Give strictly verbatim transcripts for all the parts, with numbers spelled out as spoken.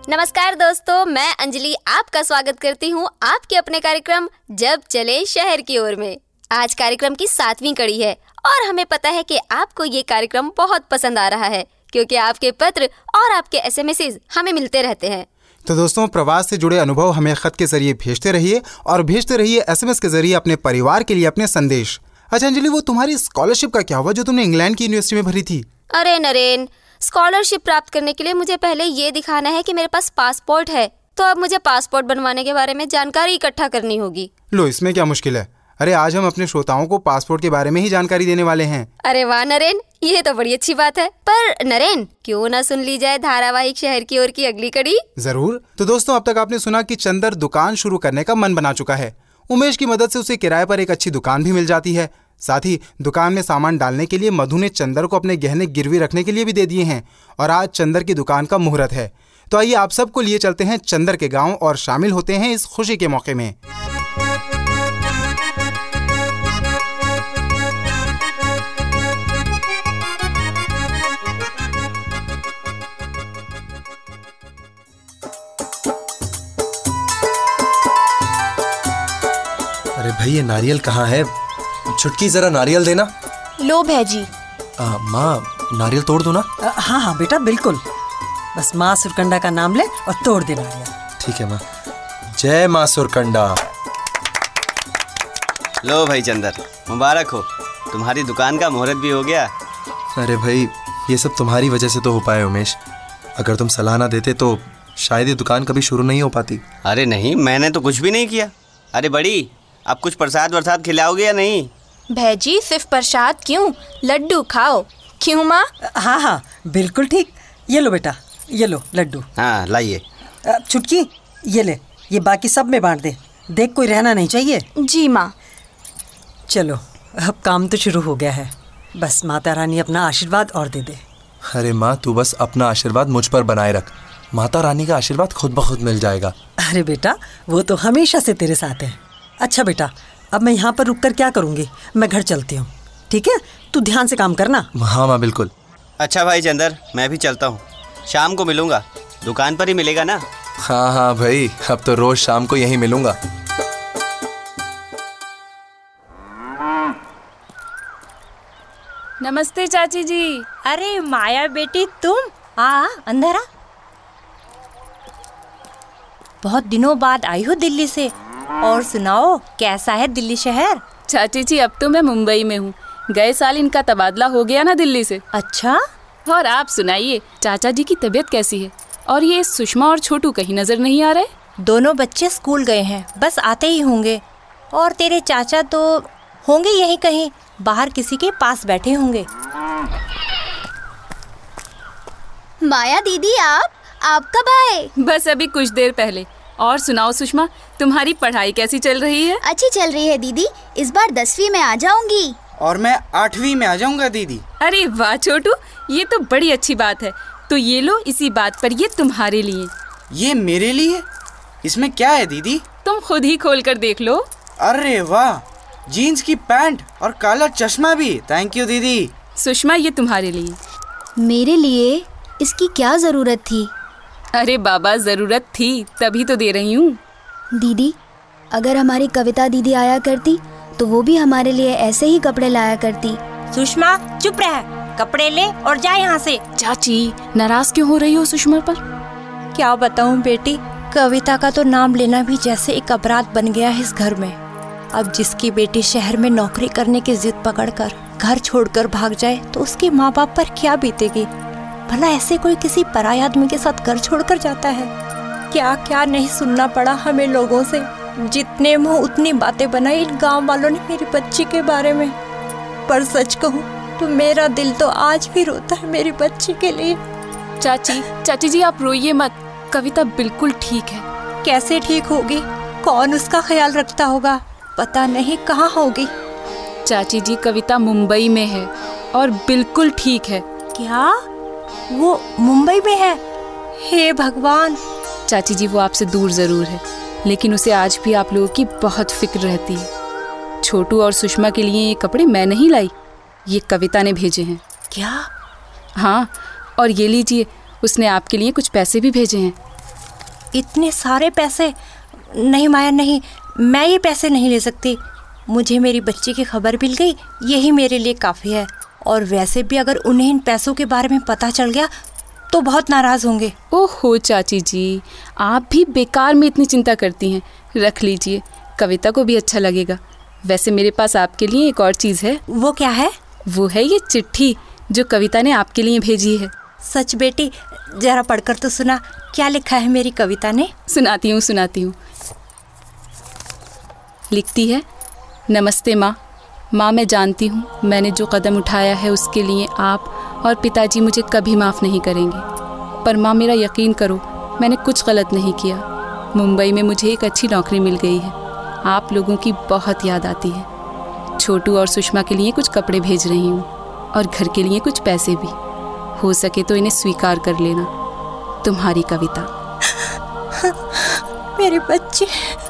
नमस्कार दोस्तों, मैं अंजलि आपका स्वागत करती हूँ आपके अपने कार्यक्रम जब चले शहर की ओर में। आज कार्यक्रम की सातवीं कड़ी है और हमें पता है कि आपको ये कार्यक्रम बहुत पसंद आ रहा है क्योंकि आपके पत्र और आपके एसएमएस हमें मिलते रहते हैं। तो दोस्तों, प्रवास से जुड़े अनुभव हमें खत के जरिए भेजते रहिए और भेजते रहिए एसएमएस के जरिए अपने परिवार के लिए अपने संदेश। अच्छा अंजलि, वो तुम्हारी स्कॉलरशिप का क्या हुआ जो तुमने इंग्लैंड की यूनिवर्सिटी में भरी थी? अरे नरेन, स्कॉलरशिप प्राप्त करने के लिए मुझे पहले ये दिखाना है कि मेरे पास पासपोर्ट है, तो अब मुझे पासपोर्ट बनवाने के बारे में जानकारी इकट्ठा करनी होगी। लो, इसमें क्या मुश्किल है? अरे आज हम अपने श्रोताओं को पासपोर्ट के बारे में ही जानकारी देने वाले हैं। अरे वाह नरेन, ये तो बड़ी अच्छी बात है। पर नरेन, क्यों ना सुन ली जाए धारावाहिक शहर की ओर की अगली कड़ी? जरूर। तो दोस्तों, अब तक आपने सुना कि चंदर दुकान शुरू करने का मन बना चुका है। उमेश की मदद से उसे किराए पर एक अच्छी दुकान भी मिल जाती है। साथ ही दुकान में सामान डालने के लिए मधु ने चंदर को अपने गहने गिरवी रखने के लिए भी दे दिए हैं और आज चंदर की दुकान का मुहूर्त है। तो आइए आप सबको लिए चलते हैं चंदर के गांव और शामिल होते हैं इस खुशी के मौके में। अरे भाई, ये नारियल कहाँ है? छुटकी जरा नारियल देना। लो भैजी। माँ, नारियल तोड़ दो ना। आ, हाँ हाँ बेटा, बिल्कुल। बस माँ सुरकंडा का नाम ले और तोड़ दे नारियल। ठीक है माँ। जय माँ सुरकंडा। लो भाई चंदर, मुबारक हो, तुम्हारी दुकान का मुहूर्त भी हो गया। अरे भाई, ये सब तुम्हारी वजह से तो हो पाए उमेश। अगर तुम सलाह ना देते तो शायद ये दुकान कभी शुरू नहीं हो पाती। अरे नहीं, मैंने तो कुछ भी नहीं किया। अरे बड़ी, आप कुछ प्रसाद वरसाद खिलाओगे या नहीं? भैजी, सिर्फ प्रसाद क्यों, लड्डू खाओ। क्यों माँ? हाँ हाँ बिल्कुल ठीक। ये लो बेटा, ये लो लड्डू। हाँ लाइए। छुटकी, ये ले, ये बाकी सब में बांट दे। देख, कोई रहना नहीं चाहिए। जी माँ। चलो, अब काम तो शुरू हो गया है। बस माता रानी अपना आशीर्वाद और दे दे। अरे माँ, तू बस अपना आशीर्वाद मुझ पर बनाए रख। माता रानी का आशीर्वाद खुद ब खुद मिल जाएगा। अरे बेटा, वो तो हमेशा से तेरे साथ है। अच्छा बेटा, अब मैं यहाँ पर रुककर क्या करूँगी? मैं घर चलती हूँ, ठीक है? तू ध्यान से काम करना। हाँ माँ, बिल्कुल। अच्छा भाई चंदर, मैं भी चलता हूँ। शाम को मिलूंगा, दुकान पर ही मिलेगा ना? हाँ हाँ भाई, अब तो रोज शाम को यहीं मिलूंगा। नमस्ते चाची जी। अरे माया बेटी, तुम आ अंदर आ। बहुत दिनों बाद आई हो दिल्ली से। और सुनाओ, कैसा है दिल्ली शहर? चाची जी, अब तो मैं मुंबई में हूँ। गए साल इनका तबादला हो गया ना दिल्ली से। अच्छा। और आप सुनाइए, चाचा जी की तबीयत कैसी है? और ये सुषमा और छोटू कहीं नजर नहीं आ रहे? दोनों बच्चे स्कूल गए हैं, बस आते ही होंगे। और तेरे चाचा तो होंगे यहीं कहीं, बाहर किसी के पास बैठे होंगे। माया दीदी, आप आप कब आए? बस अभी कुछ देर पहले। और सुनाओ सुषमा, तुम्हारी पढ़ाई कैसी चल रही है? अच्छी चल रही है दीदी, इस बार दसवीं में आ जाऊंगी। और मैं आठवीं में आ जाऊंगा दीदी। अरे वाह छोटू, ये तो बड़ी अच्छी बात है। तो ये लो, इसी बात पर ये तुम्हारे लिए। ये मेरे लिए? इसमें क्या है दीदी? तुम खुद ही खोल कर देख लो। अरे वाह, जीन्स की पैंट और काला चश्मा भी। थैंक यू दीदी। सुषमा, ये तुम्हारे लिए। मेरे लिए? इसकी क्या जरूरत थी? अरे बाबा, जरूरत थी तभी तो दे रही हूँ। दीदी, अगर हमारी कविता दीदी आया करती तो वो भी हमारे लिए ऐसे ही कपड़े लाया करती। सुषमा चुप रह, कपड़े ले और जा यहाँ से। चाची, नाराज क्यों हो रही हो सुषमा पर? क्या बताऊँ बेटी, कविता का तो नाम लेना भी जैसे एक अपराध बन गया है इस घर में। अब जिसकी बेटी शहर में नौकरी करने की जिद पकड़कर घर छोड़कर भाग जाए तो उसके माँ बाप पर क्या बीतेगी? भला ऐसे कोई किसी पराये आदमी के साथ घर छोड़कर जाता है? क्या क्या नहीं सुनना पड़ा हमें लोगों से। जितने मुंह उतनी बातें बनाई इन गांव वालों ने मेरी बच्ची के बारे में। पर सच कहूँ तो मेरा दिल तो आज भी रोता है मेरी बच्ची के लिए। चाची, चाची जी आप रोइए मत। कविता बिल्कुल ठीक है। कैसे ठीक होगी? कौन उसका ख्याल रखता होगा? पता नहीं कहाँ होगी। चाची जी, कविता मुंबई में है और बिल्कुल ठीक है। क्या वो मुंबई में है? हे भगवान। चाची जी, वो आपसे दूर जरूर है, लेकिन उसे आज भी आप लोगों की बहुत फिक्र रहती है। छोटू और सुषमा के लिए ये कपड़े मैं नहीं लाई, ये कविता ने भेजे हैं। क्या? हाँ, और ये लीजिए, उसने आपके लिए कुछ पैसे भी भेजे हैं। इतने सारे पैसे? नहीं माया नहीं, मैं ये पैसे नहीं ले सकती। मुझे मेरी बच्ची की खबर मिल गई, यही मेरे लिए काफ़ी है। और वैसे भी अगर उन्हें इन पैसों के बारे में पता चल गया तो बहुत नाराज़ होंगे। ओहो चाची जी, आप भी बेकार में इतनी चिंता करती हैं। रख लीजिए, कविता को भी अच्छा लगेगा। वैसे मेरे पास आपके लिए एक और चीज़ है। वो क्या है? वो है ये चिट्ठी जो कविता ने आपके लिए भेजी है। सच बेटी? जरा पढ़कर तो सुना, क्या लिखा है मेरी कविता ने? सुनाती हूँ सुनाती हूँ। लिखती है, नमस्ते माँ। माँ, मैं जानती हूँ मैंने जो कदम उठाया है उसके लिए आप और पिताजी मुझे कभी माफ़ नहीं करेंगे। पर माँ, मेरा यकीन करो, मैंने कुछ गलत नहीं किया। मुंबई में मुझे एक अच्छी नौकरी मिल गई है। आप लोगों की बहुत याद आती है। छोटू और सुषमा के लिए कुछ कपड़े भेज रही हूँ और घर के लिए कुछ पैसे भी। हो सके तो इन्हें स्वीकार कर लेना। तुम्हारी कविता। मेरे बच्चे।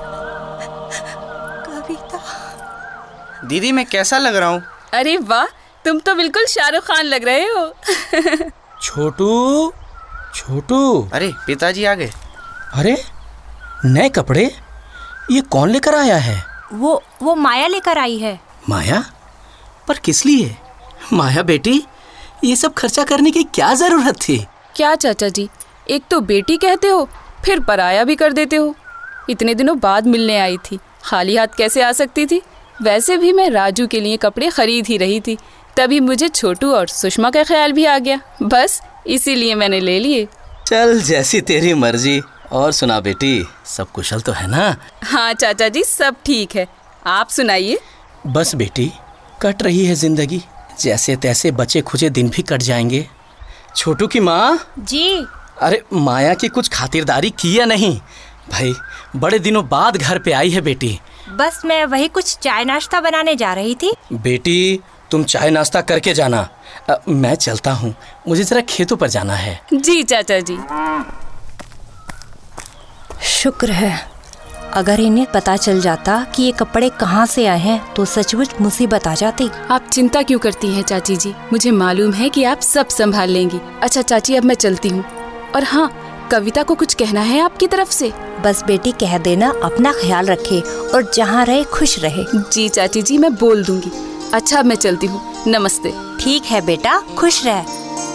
कविता। दीदी मैं कैसा लग रहा हूँ? अरे वाह, तुम तो बिल्कुल शाहरुख खान लग रहे हो। छोटू, छोटू। अरे पिताजी आ गए। अरे नए कपड़े, ये कौन लेकर आया है? वो वो माया लेकर आई है। माया? पर किस लिए? माया बेटी, ये सब खर्चा करने की क्या जरूरत थी? क्या चाचा जी, एक तो बेटी कहते हो, फिर पराया भी कर देते हो। इतने दिनों बाद मिलने आई थी, खाली हाथ कैसे आ सकती थी? वैसे भी मैं राजू के लिए कपड़े खरीद ही रही थी, तभी मुझे छोटू और सुषमा का ख्याल भी आ गया। बस इसीलिए मैंने ले लिए। चल, जैसी तेरी मर्जी। और सुना बेटी, सब कुशल तो है ना? हाँ चाचा जी, सब ठीक है। आप सुनाइए। बस बेटी, कट रही है जिंदगी, जैसे तैसे बचे खुचे दिन भी कट जाएंगे। छोटू की माँ जी। अरे माया की कुछ खातिरदारी की या नहीं? भाई बड़े दिनों बाद घर पे आई है बेटी। बस मैं वही कुछ चाय नाश्ता बनाने जा रही थी। बेटी तुम चाय नाश्ता करके जाना, आ, मैं चलता हूँ, मुझे जरा खेतों पर जाना है। जी चाचा जी। शुक्र है, अगर इन्हें पता चल जाता कि ये कपड़े कहाँ से आए हैं तो सचमुच मुसीबत आ जाती। आप चिंता क्यों करती हैं चाची जी, मुझे मालूम है कि आप सब संभाल लेंगी। अच्छा चाची, अब मैं चलती हूँ। और हाँ, कविता को कुछ कहना है आपकी तरफ से? बस बेटी कह देना अपना ख्याल रखे और जहाँ रहे खुश रहे। जी चाची जी, मैं बोल दूंगी। अच्छा, अब मैं चलती हूँ, नमस्ते। ठीक है बेटा, खुश रह।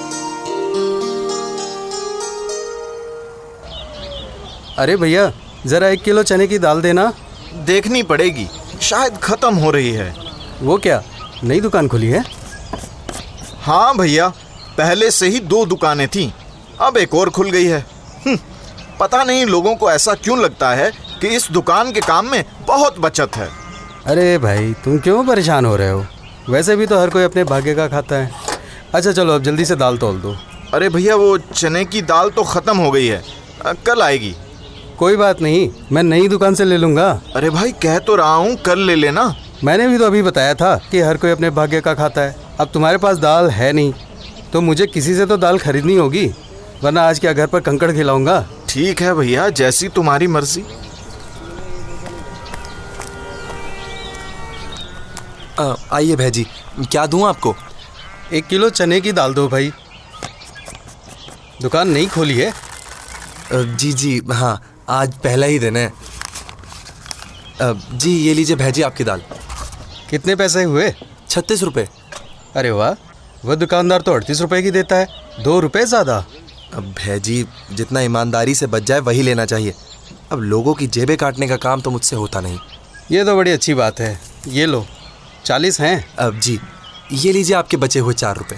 अरे भैया, जरा एक किलो चने की दाल देना। देखनी पड़ेगी, शायद खत्म हो रही है। वो क्या, नई दुकान खुली है? हाँ भैया, पहले से ही दो दुकानें थीं, अब एक और खुल गई है। पता नहीं लोगों को ऐसा क्यों लगता है कि इस दुकान के काम में बहुत बचत है। अरे भाई, तुम क्यों परेशान हो रहे हो? वैसे भी तो हर कोई अपने भाग्य का खाता है। अच्छा चलो, अब जल्दी से दाल तौल दो। अरे भैया, वो चने की दाल तो खत्म हो गई है, कल आएगी। कोई बात नहीं, मैं नई दुकान से ले लूँगा। अरे भाई, कह तो रहा हूँ कल ले लेना। मैंने भी तो अभी बताया था कि हर कोई अपने भाग्य का खाता है। अब तुम्हारे पास दाल है नहीं तो मुझे किसी से तो दाल खरीदनी होगी, वरना आज क्या घर पर कंकड़ खिलाऊंगा। ठीक है भैया, जैसी तुम्हारी मर्जी। आइए भैजी, क्या दूं आपको? एक किलो चने की दाल दो भाई। दुकान नहीं खोली है? जी जी हाँ, आज पहला ही दिन है। जी ये लीजिए भैजी आपकी दाल। कितने पैसे हुए? छत्तीस रुपये। अरे वाह, वह दुकानदार तो अड़तीस रुपए की देता है, दो रुपए ज़्यादा। अब भैजी, जितना ईमानदारी से बच जाए वही लेना चाहिए। अब लोगों की जेबें काटने का काम तो मुझसे होता नहीं। ये तो बड़ी अच्छी बात है। ये लो, चालीस हैं। अब जी ये लीजिए आपके बचे हुए चार रुपये।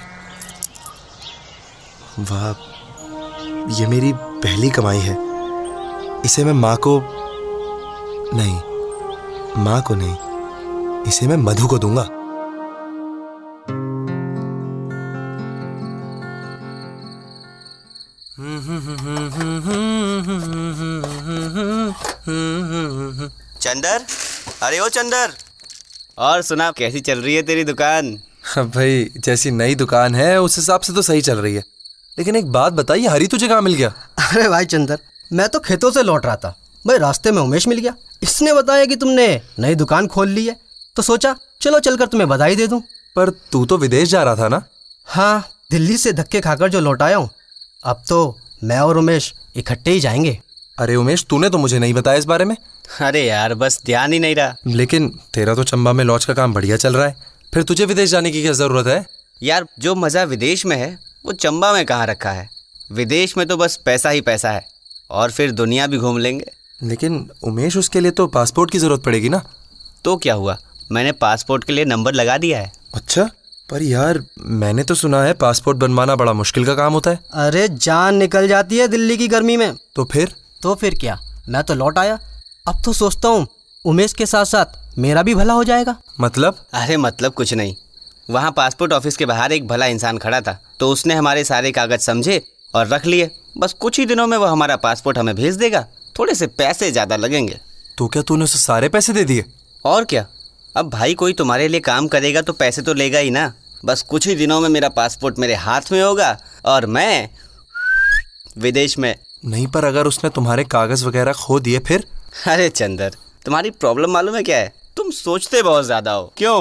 वाह, ये मेरी पहली कमाई है। इसे मैं माँ को नहीं, माँ को नहीं, इसे मैं मधु को दूंगा। चंदर, अरे ओ चंदर, और सुना, कैसी चल रही है तेरी दुकान? भाई जैसी नई दुकान है उस हिसाब से तो सही चल रही है, लेकिन एक बात बताइए, हरी तुझे कहाँ मिल गया? अरे भाई चंदर, मैं तो खेतों से लौट रहा था, भाई रास्ते में उमेश मिल गया। इसने बताया कि तुमने नई दुकान खोल ली है, तो सोचा चलो चलकर तुम्हें बधाई दे दूं। पर तू तो विदेश जा रहा था ना? हाँ, दिल्ली से धक्के खाकर जो लौट आया हूँ। अब तो मैं और उमेश इकट्ठे ही जाएंगे। अरे उमेश, तूने तो मुझे नहीं बताया इस बारे में। अरे यार, बस ध्यान ही नहीं रहा। लेकिन तेरा तो चंबा में लॉज का काम बढ़िया चल रहा है, फिर तुझे विदेश जाने की क्या जरूरत है? यार, जो मज़ा विदेश में है वो चंबा में कहाँ रखा है। विदेश में तो बस पैसा ही पैसा है, और फिर दुनिया भी घूम लेंगे। लेकिन उमेश, उसके लिए तो पासपोर्ट की जरूरत पड़ेगी ना। तो क्या हुआ, मैंने पासपोर्ट के लिए नंबर लगा दिया है। अच्छा, पर यार मैंने तो सुना है पासपोर्ट बनवाना बड़ा मुश्किल का काम होता है। अरे जान निकल जाती है दिल्ली की गर्मी में। तो फिर तो फिर क्या, मैं तो लौट आया। अब तो सोचता हूँ उमेश के साथ साथ मेरा भी भला हो जाएगा। मतलब? अरे मतलब कुछ नहीं, वहाँ पासपोर्ट ऑफिस के बाहर एक भला इंसान खड़ा था, तो उसने हमारे सारे कागज समझे और रख लिए। बस कुछ ही दिनों में वो हमारा पासपोर्ट हमें भेज देगा। थोड़े से पैसे ज़्यादा लगेंगे। तो क्या तूने उसे सारे पैसे दे दिए? और क्या, अब भाई कोई तुम्हारे लिए काम करेगा तो पैसे तो लेगा ही ना। बस कुछ ही दिनों में मेरा पासपोर्ट मेरे हाथ में होगा और मैं विदेश में। नहीं, पर अगर उसने तुम्हारे कागज वगैरह खो दिए फिर? अरे चंदर, तुम्हारी प्रॉब्लम मालूम है क्या है? तुम सोचते बहुत ज्यादा हो। क्यों?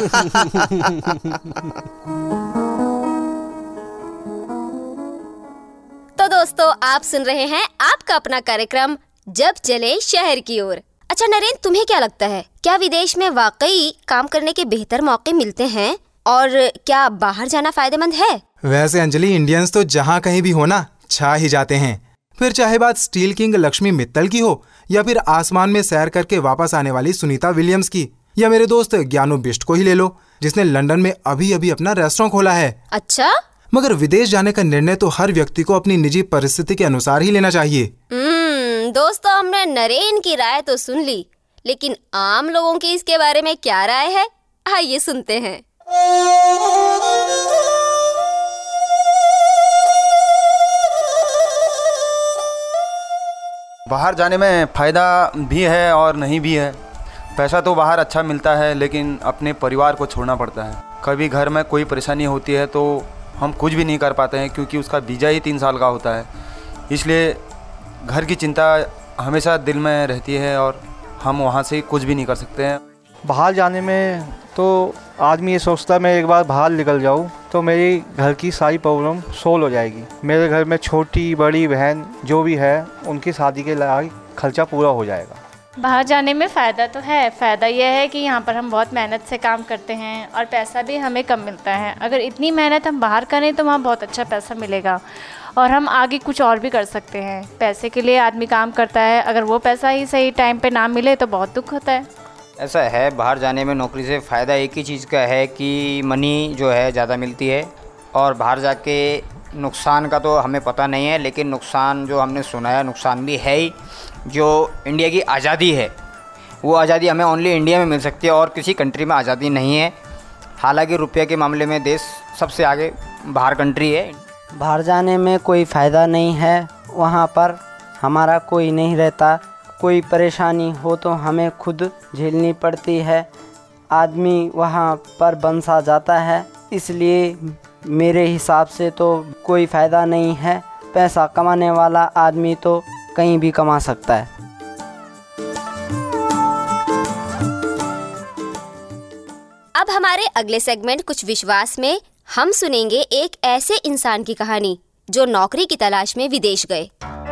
तो दोस्तों, आप सुन रहे हैं आपका अपना कार्यक्रम जब चले शहर की ओर। अच्छा नरेन, तुम्हें क्या लगता है, क्या विदेश में वाकई काम करने के बेहतर मौके मिलते हैं और क्या बाहर जाना फायदेमंद है? वैसे अंजलि, इंडियंस तो जहाँ कहीं भी हो ना, छा ही जाते हैं। फिर चाहे बात स्टील किंग लक्ष्मी मित्तल की हो, या फिर आसमान में सैर करके वापस आने वाली सुनीता विलियम्स की, या मेरे दोस्त ज्ञानू बिष्ट को ही ले लो, जिसने लंदन में अभी अभी अपना रेस्टोरेंट खोला है। अच्छा, मगर विदेश जाने का निर्णय तो हर व्यक्ति को अपनी निजी परिस्थिति के अनुसार ही लेना चाहिए। हम्म दोस्तों, हमने नरेन की राय तो सुन ली, लेकिन आम लोगों की इसके बारे में क्या राय है, आइए सुनते हैं। बाहर जाने में फ़ायदा भी है और नहीं भी है। पैसा तो बाहर अच्छा मिलता है, लेकिन अपने परिवार को छोड़ना पड़ता है। कभी घर में कोई परेशानी होती है तो हम कुछ भी नहीं कर पाते हैं, क्योंकि उसका वीज़ा ही तीन साल का होता है। इसलिए घर की चिंता हमेशा दिल में रहती है और हम वहाँ से कुछ भी नहीं कर सकते हैं। बाहर जाने में तो आदमी ये सोचता है मैं एक बार बाहर निकल जाऊँ तो मेरी घर की सारी प्रॉब्लम सोल्व हो जाएगी। मेरे घर में छोटी बड़ी बहन जो भी है, उनकी शादी के लिए खर्चा पूरा हो जाएगा। बाहर जाने में फ़ायदा तो है। फ़ायदा यह है कि यहाँ पर हम बहुत मेहनत से काम करते हैं और पैसा भी हमें कम मिलता है। अगर इतनी मेहनत हम बाहर करें तो वहाँ बहुत अच्छा पैसा मिलेगा और हम आगे कुछ और भी कर सकते हैं। पैसे के लिए आदमी काम करता है, अगर वो पैसा ही सही टाइम पे ना मिले तो बहुत दुख होता है। ऐसा है, बाहर जाने में नौकरी से फ़ायदा एक ही चीज़ का है कि मनी जो है ज़्यादा मिलती है, और बाहर जाके नुकसान का तो हमें पता नहीं है, लेकिन नुकसान जो हमने सुना है नुकसान भी है ही। जो इंडिया की आज़ादी है वो आज़ादी हमें ओनली इंडिया में मिल सकती है और किसी कंट्री में आज़ादी नहीं है। हालांकि रुपये के मामले में देश सबसे आगे बाहर कंट्री है। बाहर जाने में कोई फ़ायदा नहीं है, वहाँ पर हमारा कोई नहीं रहता। कोई परेशानी हो तो हमें खुद झेलनी पड़ती है। आदमी वहाँ पर बंसा जाता है, इसलिए मेरे हिसाब से तो कोई फ़ायदा नहीं है। पैसा कमाने वाला आदमी तो कहीं भी कमा सकता है। अब हमारे अगले सेगमेंट कुछ विश्वास में हम सुनेंगे एक ऐसे इंसान की कहानी जो नौकरी की तलाश में विदेश गए।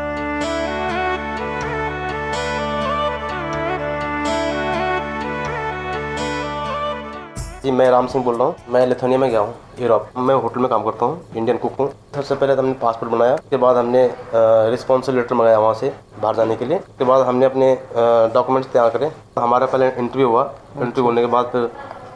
जी, मैं राम सिंह बोल रहा हूँ। मैं लिथुआनिया में गया हूँ, यूरोप। मैं होटल में काम करता हूँ, इंडियन कुक हूँ। सबसे पहले तो हमने पासपोर्ट बनाया, उसके बाद हमने रिस्पॉन्सिबल लेटर मंगाया वहाँ से बाहर जाने के लिए। उसके बाद हमने अपने डॉक्यूमेंट्स तैयार करे। हमारा पहले इंटरव्यू हुआ। इंटरव्यू होने के बाद फिर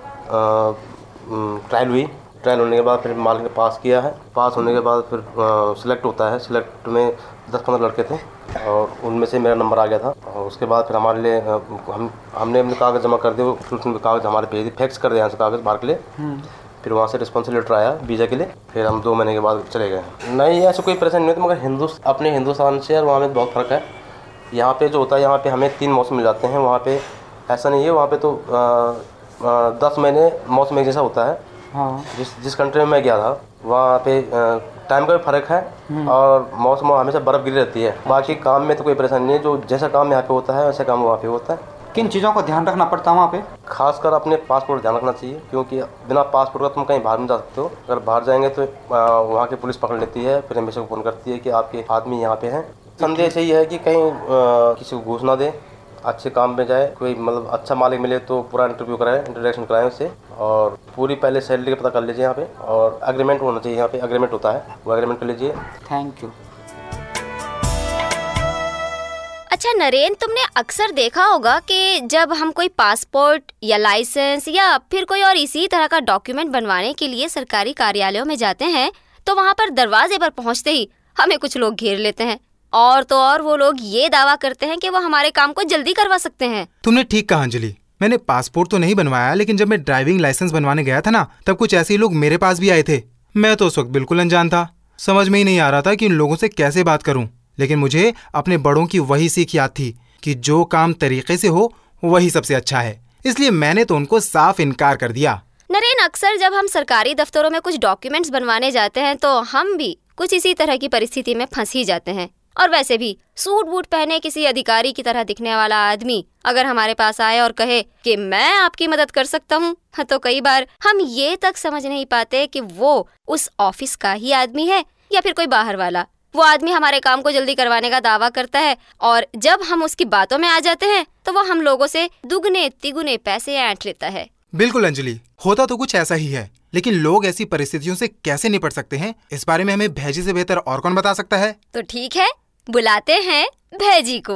ट्रायल हुई। ट्रायल होने के बाद फिर माल के पास किया है। पास होने के बाद फिर सिलेक्ट होता है। सिलेक्ट में दस पंद्रह लड़के थे और उनमें से मेरा नंबर आ गया था। और उसके बाद फिर हमारे लिए हम हमने अपने कागज़ जमा कर दिए। उसमें कागज़ हमारे भेज दिए, फैक्स कर दिए यहाँ से कागज़ बाहर के लिए। फिर वहाँ से रिस्पॉन्सिबल लेटर आया वीज़ा के लिए। फिर हम दो महीने के बाद चले गए। नहीं, ऐसा कोई परेशानी नहीं होती, मगर हिंदुस्तान अपने हिंदुस्तान से और वहाँ में बहुत फ़र्क है। यहाँ पे जो होता है, यहाँ पे हमें तीन मौसम मिल जाते हैं। वहाँ पे ऐसा नहीं है। वहाँ पे तो आ, आ, दस महीने मौसम एक जैसा होता है। हाँ। जिस जिस कंट्री में मैं गया था वहाँ पे टाइम का भी फ़र्क है और मौसम हमेशा बर्फ़ गिरी रहती है। बाकी काम में तो कोई परेशानी नहीं है। जो जैसा काम यहाँ पे होता है वैसा काम वहाँ पे होता है। किन चीज़ों का ध्यान रखना पड़ता है वहाँ पे? खासकर अपने पासपोर्ट ध्यान रखना चाहिए, क्योंकि बिना पासपोर्ट का तुम कहीं बाहर नहीं जा सकते हो। अगर बाहर जाएंगे तो वहाँ की पुलिस पकड़ लेती है, फिर हमेशा फ़ोन करती है कि आपके आदमी यहाँ पे हैं। संदेश यही है कि कहीं आ, किसी को घूस ना दे, अच्छे काम में जाए, कोई मतलब अच्छा मालिक मिले तो पूरा इंटरव्यू कराएं, इंट्रोडक्शन कराएं उससे, और पूरी पहले सैलरी का पता कर लीजिए यहाँ पे, और एग्रीमेंट होना चाहिए, यहाँ पे एग्रीमेंट होता है, वो एग्रीमेंट कर लीजिए। Thank you. अच्छा नरेन, तुमने अक्सर देखा होगा कि जब हम कोई पासपोर्ट या लाइसेंस या फिर कोई और इसी तरह का डॉक्यूमेंट बनवाने के लिए सरकारी कार्यालयों में जाते हैं तो वहाँ पर दरवाजे पर पहुँचते ही हमें कुछ लोग घेर लेते हैं, और तो और वो लोग ये दावा करते हैं कि वो हमारे काम को जल्दी करवा सकते हैं। तुमने ठीक कहा अंजलि, मैंने पासपोर्ट तो नहीं बनवाया, लेकिन जब मैं ड्राइविंग लाइसेंस बनवाने गया था ना, तब कुछ ऐसे लोग मेरे पास भी आए थे। मैं तो उस वक्त बिल्कुल अनजान था, समझ में ही नहीं आ रहा था कि उन लोगों से कैसे बात करूं। लेकिन मुझे अपने बड़ों की वही सीख याद थी कि जो काम तरीके से हो वही सबसे अच्छा है, इसलिए मैंने तो उनको साफ इनकार कर दिया। नरेन, अक्सर जब हम सरकारी दफ्तरों में कुछ डॉक्यूमेंट्स बनवाने जाते हैं तो हम भी कुछ इसी तरह की परिस्थिति में फंस ही जाते हैं। और वैसे भी सूट बूट पहने किसी अधिकारी की तरह दिखने वाला आदमी अगर हमारे पास आए और कहे कि मैं आपकी मदद कर सकता हूँ, तो कई बार हम ये तक समझ नहीं पाते कि वो उस ऑफिस का ही आदमी है या फिर कोई बाहर वाला। वो आदमी हमारे काम को जल्दी करवाने का दावा करता है, और जब हम उसकी बातों में आ जाते हैं तो वो हम लोगों से दुगने तिगुने पैसे ऐंठ लेता है। बिल्कुल अंजलि, होता तो कुछ ऐसा ही है, लेकिन लोग ऐसी परिस्थितियों से कैसे निपट सकते हैं, इस बारे में हमें भैजी से बेहतर और कौन बता सकता है। तो ठीक है, बुलाते हैं भैजी को।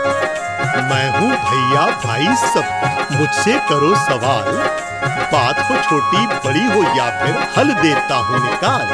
मैं हूँ भैया भाई सब, मुझसे करो सवाल, बात हो छोटी बड़ी हो या फिर हल देता हूँ निकाल,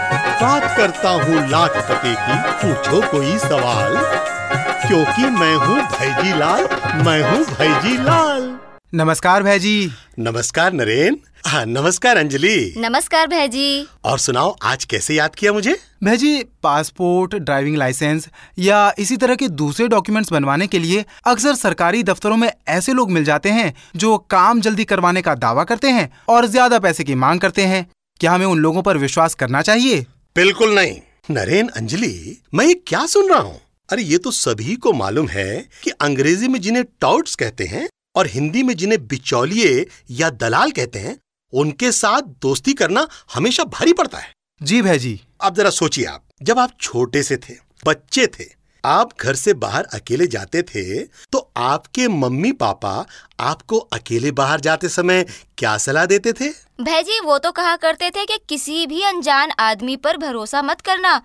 बात करता हूँ लाख टके की, पूछो कोई सवाल, क्योंकि मैं हूँ भैजी लाल, मैं हूँ भैजी लाल। नमस्कार भैजी। नमस्कार नरेन। हाँ नमस्कार अंजलि। नमस्कार भैजी। और सुनाओ, आज कैसे याद किया मुझे? भैजी, पासपोर्ट, ड्राइविंग लाइसेंस या इसी तरह के दूसरे डॉक्यूमेंट्स बनवाने के लिए अक्सर सरकारी दफ्तरों में ऐसे लोग मिल जाते हैं जो काम जल्दी करवाने का दावा करते हैं और ज्यादा पैसे की मांग करते हैं। क्या हमें उन लोगों पर विश्वास करना चाहिए? बिल्कुल नहीं नरेन। अंजलि, मैं ये क्या सुन रहा हूँ? अरे ये तो सभी को मालूम है कि अंग्रेजी में जिन्हें टाउट्स कहते हैं और हिंदी में जिन्हें बिचौलिए या दलाल कहते हैं, उनके साथ दोस्ती करना हमेशा भारी पड़ता है। जी भैजी। अब जरा सोचिए, आप जब आप छोटे से थे, बच्चे थे, आप घर से बाहर अकेले जाते थे, तो आपके मम्मी पापा आपको अकेले बाहर जाते समय क्या सलाह देते थे? भैजी, वो तो कहा करते थे कि किसी भी अनजान आदमी पर भरोसा मत करना,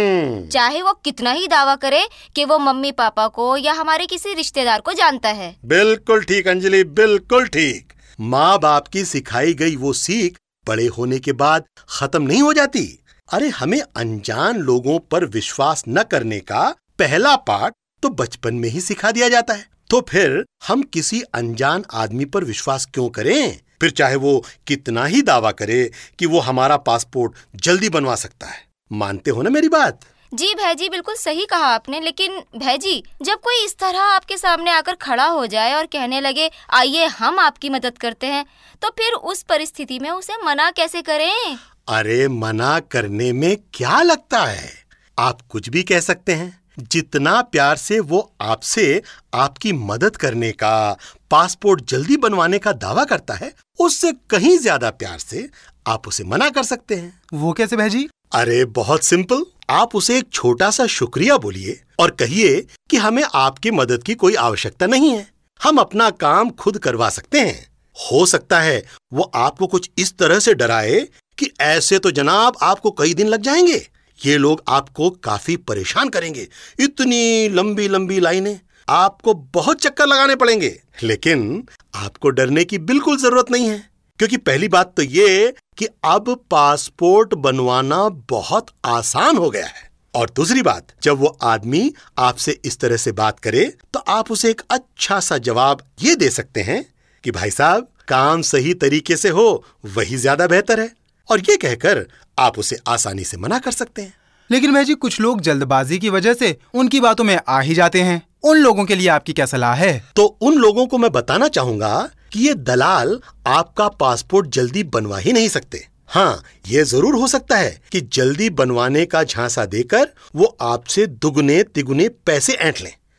चाहे वो कितना ही दावा करे कि वो मम्मी पापा को या हमारे किसी रिश्तेदार को जानता है। बिल्कुल ठीक अंजलि, बिल्कुल ठीक। माँ बाप की सिखाई गई वो सीख बड़े होने के बाद खत्म नहीं हो जाती। अरे हमें अनजान लोगों पर विश्वास न करने का पहला पाठ तो बचपन में ही सिखा दिया जाता है। तो फिर हम किसी अनजान आदमी पर विश्वास क्यों करें? फिर चाहे वो कितना ही दावा करे कि वो हमारा पासपोर्ट जल्दी बनवा सकता है। मानते हो ना मेरी बात? जी भैजी, बिल्कुल सही कहा आपने। लेकिन भैजी, जब कोई इस तरह आपके सामने आकर खड़ा हो जाए और कहने लगे आइए हम आपकी मदद करते हैं, तो फिर उस परिस्थिति में उसे मना कैसे करें? अरे मना करने में क्या लगता है? आप कुछ भी कह सकते हैं। जितना प्यार से वो आपसे आपकी मदद करने का, पासपोर्ट जल्दी बनवाने का दावा करता है, उससे कहीं ज्यादा प्यार से आप उसे मना कर सकते हैं। वो कैसे भैजी? अरे बहुत सिंपल। आप उसे एक छोटा सा शुक्रिया बोलिए और कहिए कि हमें आपकी मदद की कोई आवश्यकता नहीं है, हम अपना काम खुद करवा सकते हैं। हो सकता है वो आपको कुछ इस तरह से डराए कि ऐसे तो जनाब आपको कई दिन लग जाएंगे, ये लोग आपको काफी परेशान करेंगे, इतनी लंबी लंबी लाइनें, आपको बहुत चक्कर लगाने पड़ेंगे। लेकिन आपको डरने की बिल्कुल जरूरत नहीं है, क्योंकि पहली बात तो ये कि अब पासपोर्ट बनवाना बहुत आसान हो गया है, और दूसरी बात, जब वो आदमी आपसे इस तरह से बात करे तो आप उसे एक अच्छा सा जवाब ये दे सकते हैं कि भाई साहब, काम सही तरीके से हो वही ज्यादा बेहतर है, और ये कहकर आप उसे आसानी से मना कर सकते हैं। लेकिन भाई जी, कुछ लोग जल्दबाजी की वजह से उनकी बातों में आ ही जाते हैं, उन लोगों के लिए आपकी क्या सलाह है? तो उन लोगों को मैं बताना चाहूंगा कि ये दलाल आपका पासपोर्ट जल्दी बनवा ही नहीं सकते। हाँ, ये जरूर हो सकता है कि जल्दी बनवाने का झांसा देकर वो आपसे दुगने तिगुने पैसे ऐंठ लें,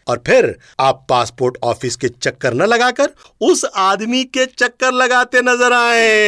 और फिर आप पासपोर्ट ऑफिस के चक्कर न लगाकर उस आदमी के चक्कर लगाते नजर आए।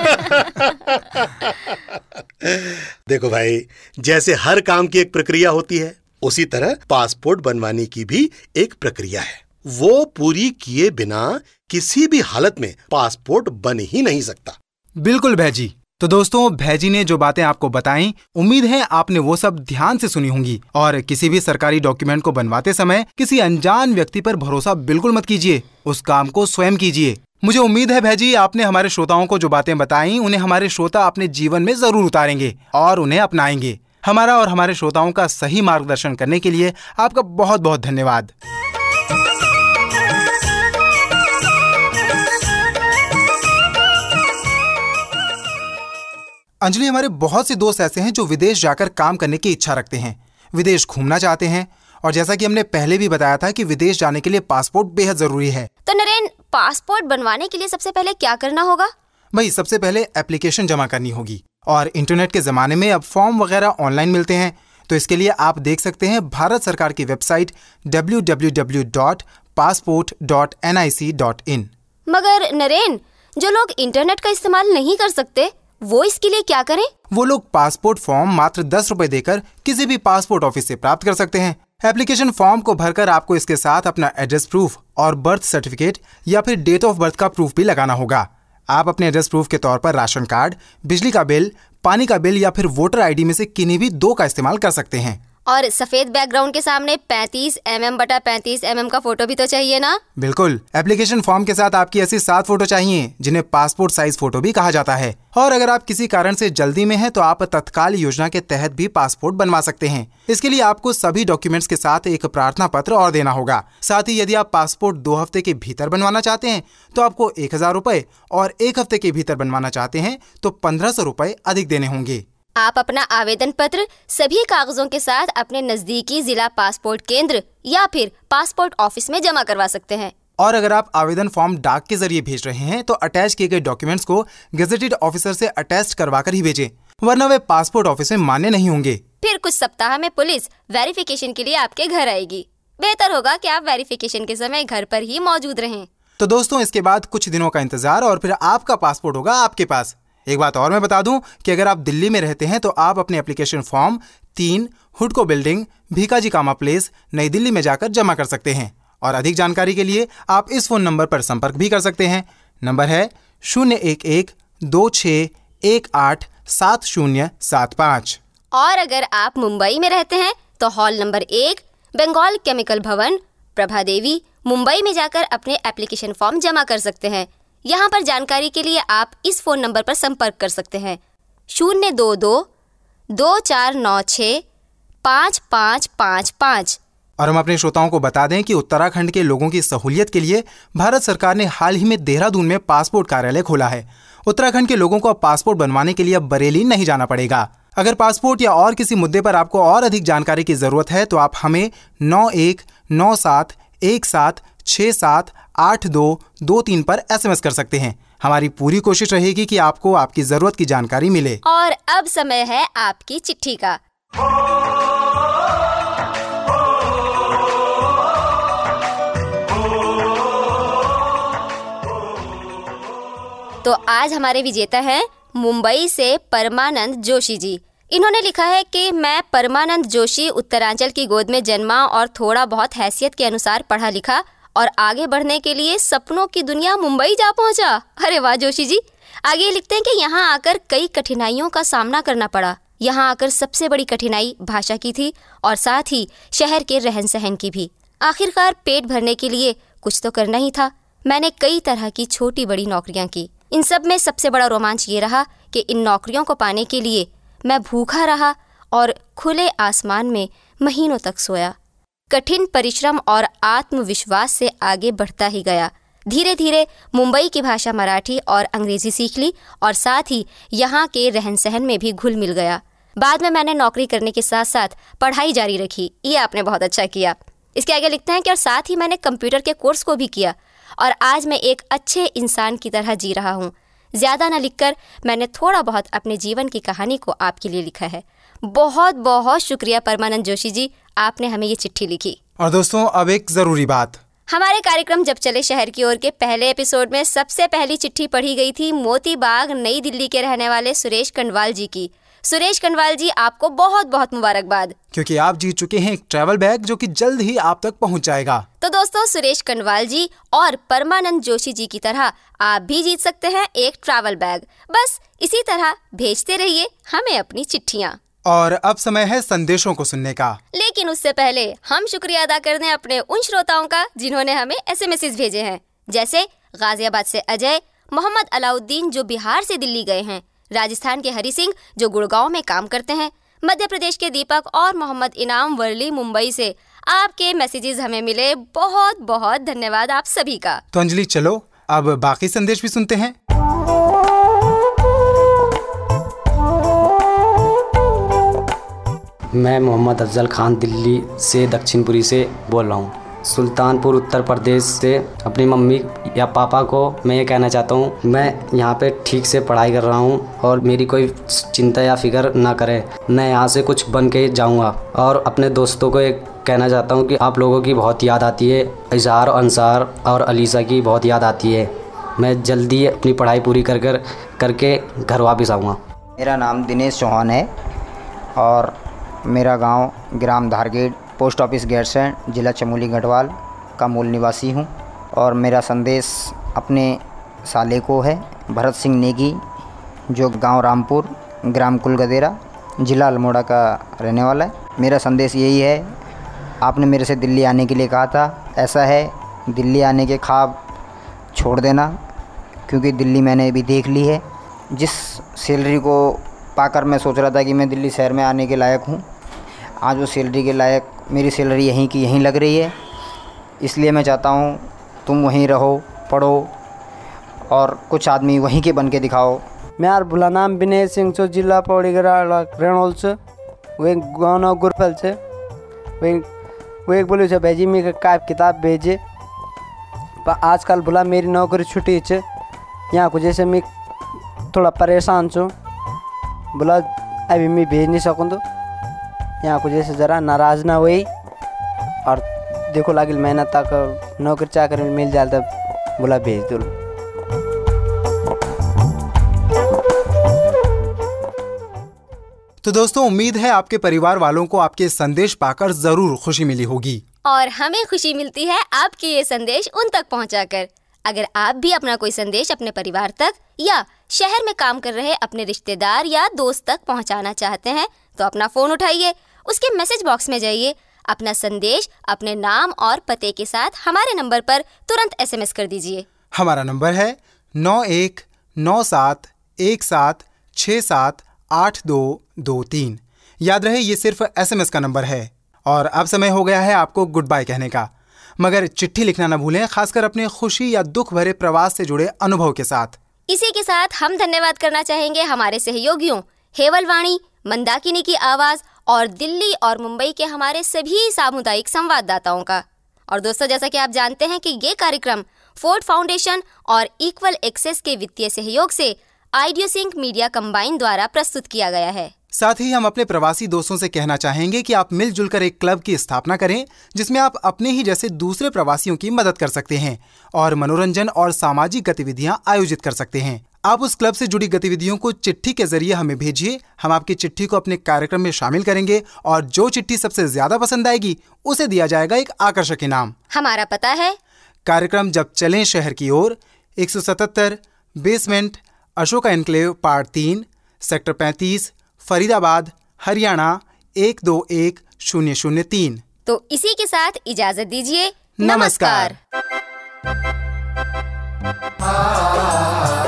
देखो भाई, जैसे हर काम की एक प्रक्रिया होती है, उसी तरह पासपोर्ट बनवाने की भी एक प्रक्रिया है। वो पूरी किए बिना किसी भी हालत में पासपोर्ट बन ही नहीं सकता। बिल्कुल भैजी। तो दोस्तों, भैजी ने जो बातें आपको बताई, उम्मीद है आपने वो सब ध्यान से सुनी होंगी। और किसी भी सरकारी डॉक्यूमेंट को बनवाते समय किसी अनजान व्यक्ति पर भरोसा बिल्कुल मत कीजिए, उस काम को स्वयं कीजिए। मुझे उम्मीद है भैजी, आपने हमारे श्रोताओं को जो बातें बताई, उन्हें हमारे श्रोता अपने जीवन में जरूर उतारेंगे और उन्हें अपनाएंगे। हमारा और हमारे श्रोताओं का सही मार्गदर्शन करने के लिए आपका बहुत बहुत धन्यवाद। अंजलि, हमारे बहुत से दोस्त ऐसे हैं जो विदेश जाकर काम करने की इच्छा रखते हैं, विदेश घूमना चाहते हैं, और जैसा कि हमने पहले भी बताया था कि विदेश जाने के लिए पासपोर्ट बेहद जरूरी है। तो नरेन, पासपोर्ट बनवाने के लिए सबसे पहले क्या करना होगा? भाई, सबसे पहले एप्लीकेशन जमा करनी होगी, और इंटरनेट के जमाने में अब फॉर्म वगैरह ऑनलाइन मिलते हैं। तो इसके लिए आप देख सकते हैं भारत सरकार की website W W W dot passport dot N I C dot in. मगर नरेन, जो लोग इंटरनेट का इस्तेमाल नहीं कर सकते, वो इसके लिए क्या करें? वो लोग पासपोर्ट फॉर्म मात्र दस रुपए देकर किसी भी पासपोर्ट ऑफिस से प्राप्त कर सकते हैं। एप्लीकेशन फॉर्म को भरकर आपको इसके साथ अपना एड्रेस प्रूफ और बर्थ सर्टिफिकेट या फिर डेट ऑफ बर्थ का प्रूफ भी लगाना होगा। आप अपने एड्रेस प्रूफ के तौर पर राशन कार्ड, बिजली का बिल, पानी का बिल या फिर वोटर आईडी में से किन्हीं भी दो का इस्तेमाल कर सकते हैं। और सफेद बैकग्राउंड के सामने पैंतीस एम एम बटा पैंतीस एम एम का फोटो भी तो चाहिए ना? बिल्कुल। एप्लीकेशन फॉर्म के साथ आपकी ऐसी सात फोटो चाहिए, जिन्हें पासपोर्ट साइज फोटो भी कहा जाता है। और अगर आप किसी कारण से जल्दी में हैं, तो आप तत्काल योजना के तहत भी पासपोर्ट बनवा सकते हैं। इसके लिए आपको सभी डॉक्यूमेंट्स के साथ एक प्रार्थना पत्र और देना होगा। साथ ही यदि आप पासपोर्ट दो हफ्ते के भीतर बनवाना चाहते हैं तो आपको एक हजार रुपए, और एक हफ्ते के भीतर बनवाना चाहते हैं तो पंद्रह सौ रुपए अधिक देने होंगे। आप अपना आवेदन पत्र सभी कागजों के साथ अपने नजदीकी जिला पासपोर्ट केंद्र या फिर पासपोर्ट ऑफिस में जमा करवा सकते हैं। और अगर आप आवेदन फॉर्म डाक के जरिए भेज रहे हैं तो अटैच किए गए डॉक्यूमेंट्स को गेजेटेड ऑफिसर से अटैच करवा कर ही भेजें, वरना वे पासपोर्ट ऑफिस में मान्य नहीं होंगे। फिर कुछ सप्ताह में पुलिस वेरिफिकेशन के लिए आपके घर आएगी। बेहतर होगा कि आप वेरिफिकेशन के समय घर पर ही मौजूद रहें। तो दोस्तों, इसके बाद कुछ दिनों का इंतजार और फिर आपका पासपोर्ट होगा आपके पास। एक बात और मैं बता दूं कि अगर आप दिल्ली में रहते हैं तो आप अपने एप्लीकेशन फॉर्म तीन हुडको बिल्डिंग, भीकाजी कामा प्लेस, नई दिल्ली में जाकर जमा कर सकते हैं। और अधिक जानकारी के लिए आप इस फोन नंबर पर संपर्क भी कर सकते हैं। नंबर है शून्य एक एक दो छः एक आठ सात शून्य सात पाँच। और अगर आप मुंबई में रहते हैं तो हॉल नंबर एक, बंगाल केमिकल भवन, प्रभा देवी, मुंबई में जाकर अपने एप्लीकेशन फॉर्म जमा कर सकते हैं। यहाँ पर जानकारी के लिए आप इस फोन नंबर पर संपर्क कर सकते हैं शून्य दो दो दो चार नौ छः पाँच पाँच पाँच पाँच। और हम अपने श्रोताओं को बता दें कि उत्तराखंड के लोगों की सहूलियत के लिए भारत सरकार ने हाल ही में देहरादून में पासपोर्ट कार्यालय खोला है। उत्तराखंड के लोगों को अब पासपोर्ट बनवाने के लिए अब बरेली नहीं जाना पड़ेगा। अगर पासपोर्ट या और किसी मुद्दे पर आपको और अधिक जानकारी की जरूरत है तो आप हमें नौ एक नौ सात एक सात छः सात आठ दो दो तीन पर एसएमएस कर सकते हैं। हमारी पूरी कोशिश रहेगी कि आपको आपकी जरूरत की जानकारी मिले। और अब समय है आपकी चिट्ठी का। तो आज हमारे विजेता हैं मुंबई से परमानंद जोशी जी। इन्होंने लिखा है कि मैं परमानंद जोशी उत्तरांचल की गोद में जन्मा और थोड़ा बहुत हैसियत के अनुसार पढ़ा लिखा और आगे बढ़ने के लिए सपनों की दुनिया मुंबई जा पहुंचा। अरे वाह जोशी जी। आगे लिखते हैं कि यहाँ आकर कई कठिनाइयों का सामना करना पड़ा। यहाँ आकर सबसे बड़ी कठिनाई भाषा की थी और साथ ही शहर के रहन सहन की भी। आखिरकार पेट भरने के लिए कुछ तो करना ही था। मैंने कई तरह की छोटी बड़ी नौकरियां की। इन सब में सबसे बड़ा रोमांच ये रहा कि इन नौकरियों को पाने के लिए मैं भूखा रहा और खुले आसमान में महीनों तक सोया। कठिन परिश्रम और आत्मविश्वास से आगे बढ़ता ही गया। धीरे धीरे मुंबई की भाषा मराठी और अंग्रेजी सीख ली और साथ ही यहाँ के रहन सहन में भी घुल मिल गया। बाद में मैंने नौकरी करने के साथ साथ पढ़ाई जारी रखी। ये आपने बहुत अच्छा किया। इसके आगे लिखते हैं कि और साथ ही मैंने कंप्यूटर के कोर्स को भी किया और आज मैं एक अच्छे इंसान की तरह जी रहा हूँ। ज़्यादा न लिखकर मैंने थोड़ा बहुत अपने जीवन की कहानी को आपके लिए लिखा है। बहुत बहुत शुक्रिया परमानंद जोशी जी, आपने हमें ये चिट्ठी लिखी। और दोस्तों अब एक जरूरी बात, हमारे कार्यक्रम जब चले शहर की ओर के पहले एपिसोड में सबसे पहली चिट्ठी पढ़ी गई थी मोती बाग नई दिल्ली के रहने वाले सुरेश कंडवाल जी की। सुरेश कंडवाल जी, आपको बहुत बहुत मुबारकबाद, क्योंकि आप जीत चुके हैं एक ट्रैवल बैग जो कि जल्द ही आप तक पहुंच जाएगा। तो दोस्तों, सुरेश कंडवाल जी और परमानंद जोशी जी की तरह आप भी जीत सकते हैं एक ट्रैवल बैग। बस इसी तरह भेजते रहिए हमें अपनी चिट्ठियाँ। और अब समय है संदेशों को सुनने का। लेकिन उससे पहले हम शुक्रिया अदा करते हैं अपने उन श्रोताओं का जिन्होंने हमें एसएमएस भेजे हैं, जैसे गाजियाबाद से अजय, मोहम्मद अलाउद्दीन जो बिहार से दिल्ली गए हैं, राजस्थान के हरि सिंह जो गुड़गांव में काम करते हैं, मध्य प्रदेश के दीपक और मोहम्मद इनाम वर्ली मुंबई से। आपके मैसेजेस हमें मिले, बहुत बहुत धन्यवाद आप सभी का। तो अंजलि, चलो अब बाकी संदेश भी सुनते हैं। मैं मोहम्मद अफजल खान दिल्ली से दक्षिणपुरी से बोल रहा हूँ, सुल्तानपुर उत्तर प्रदेश से। अपनी मम्मी या पापा को मैं ये कहना चाहता हूँ, मैं यहाँ पे ठीक से पढ़ाई कर रहा हूँ और मेरी कोई चिंता या फिक्र ना करें। मैं यहाँ से कुछ बन के जाऊँगा। और अपने दोस्तों को एक कहना चाहता हूँ कि आप लोगों की बहुत याद आती है, इजहार, अंसार और अलीसा की बहुत याद आती है। मैं जल्दी अपनी पढ़ाई पूरी कर कर करके घर वापस आऊँगा। मेरा नाम दिनेश चौहान है और मेरा गांव ग्राम धारगेट, पोस्ट ऑफिस गैरसैंण, जिला चमोली गढ़वाल का मूल निवासी हूं। और मेरा संदेश अपने साले को है, भरत सिंह नेगी, जो गांव रामपुर, ग्राम कुलगदेरा, जिला अल्मोड़ा का रहने वाला है। मेरा संदेश यही है, आपने मेरे से दिल्ली आने के लिए कहा था, ऐसा है दिल्ली आने के ख्वाब छोड़ देना, क्योंकि दिल्ली मैंने अभी देख ली है। जिस सैलरी को पाकर मैं सोच रहा था कि मैं दिल्ली शहर में आने के लायक हूँ, आज वो सैलरी के लायक मेरी सैलरी यहीं की यहीं लग रही है। इसलिए मैं चाहता हूँ तुम वहीं रहो, पढ़ो और कुछ आदमी वहीं के बन के दिखाओ। मैं भूला नाम विनय सिंह से, जिला पौड़ी रेणोल से, वे गाँव गुरफल से। वे वो एक बोले भेजी मेरे का किताब भेजे, पर आजकल बोला मेरी नौकरी छुट्टी है, यहाँ को जैसे मैं थोड़ा परेशान छूँ, बोला अभी मैं भेज नहीं सकूँ, तो यहाँ को जैसे ज़रा नाराज़ ना हुई। और देखो लागिल मेहनत तक नौकरी चाकरी मिल जाए तब बोला भेज दो। तो दोस्तों, उम्मीद है आपके परिवार वालों को आपके संदेश पाकर जरूर खुशी मिली होगी। और हमें खुशी मिलती है आपके ये संदेश उन तक पहुंचाकर। अगर आप भी अपना कोई संदेश अपने परिवार तक या शहर में काम कर रहे अपने रिश्तेदार या दोस्त तक पहुंचाना चाहते हैं, तो अपना फोन उठाइए, उसके मैसेज बॉक्स में जाइए, अपना संदेश अपने नाम और पते के साथ हमारे नंबर पर तुरंत एसएमएस कर दीजिए। हमारा नंबर है नौ एक नौ सात एक सात छः सात आठ दो दो तीन। याद रहे, ये सिर्फ एसएमएस का नंबर है। और अब समय हो गया है आपको गुड बाय कहने का, मगर चिट्ठी लिखना न भूलें, खासकर अपने खुशी या दुख भरे प्रवास से जुड़े अनुभव के साथ। इसी के साथ हम धन्यवाद करना चाहेंगे हमारे सहयोगियों हेवलवाणी, मंदाकिनी की आवाज और दिल्ली और मुंबई के हमारे सभी सामुदायिक संवाददाताओं का। और दोस्तों, जैसा कि आप जानते हैं कि ये कार्यक्रम फोर्ड फाउंडेशन और इक्वल एक्सेस के वित्तीय सहयोग से आइडियो सिंक मीडिया कंबाइन द्वारा प्रस्तुत किया गया है। साथ ही हम अपने प्रवासी दोस्तों से कहना चाहेंगे कि आप मिलजुल कर एक क्लब की स्थापना करें, जिसमें आप अपने ही जैसे दूसरे प्रवासियों की मदद कर सकते हैं और मनोरंजन और सामाजिक गतिविधियां आयोजित कर सकते हैं। आप उस क्लब से जुड़ी गतिविधियों को चिट्ठी के जरिए हमें भेजिए। हम आपकी चिट्ठी को अपने कार्यक्रम में शामिल करेंगे और जो चिट्ठी सबसे ज्यादा पसंद आएगी उसे दिया जाएगा एक आकर्षक इनाम। हमारा पता है कार्यक्रम जब चलें शहर की ओर, एक सौ सतहत्तर बेसमेंट, अशोका एनक्लेव, पार्ट तीन, सेक्टर पैंतीस, फरीदाबाद, हरियाणा एक दो एक शून्य शून्य तीन। तो इसी के साथ इजाजत दीजिए। नमस्कार। नमस्कार।